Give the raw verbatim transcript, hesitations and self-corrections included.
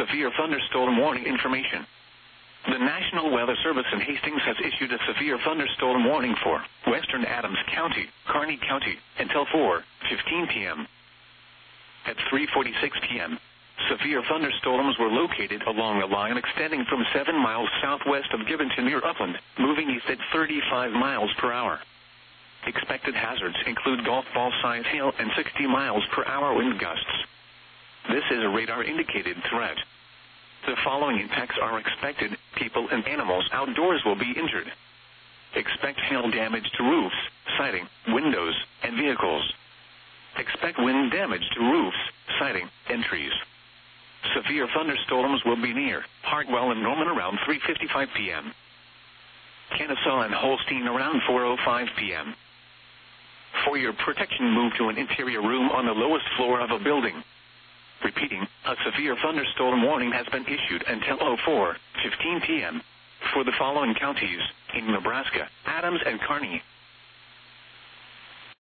severe thunderstorm warning information. The National Weather Service in Hastings has issued a severe thunderstorm warning for western Adams County, Kearney County, until four fifteen p.m. At three forty-six p.m., severe thunderstorms were located along a line extending from seven miles southwest of Gibbon to near Upland, moving east at thirty-five miles per hour. Expected hazards include golf ball-sized hail and sixty miles per hour wind gusts. This is a radar-indicated threat. The following impacts are expected. People and animals outdoors will be injured. Expect hail damage to roofs, siding, windows, and vehicles. Expect wind damage to roofs, siding, and trees. Severe thunderstorms will be near Hartwell and Norman around three fifty-five p.m. Kennesaw and Holstein around four oh five p.m. For your protection, move to an interior room on the lowest floor of a building. Repeating, a severe thunderstorm warning has been issued until oh four fifteen p.m. for the following counties in Nebraska: Adams and Kearney.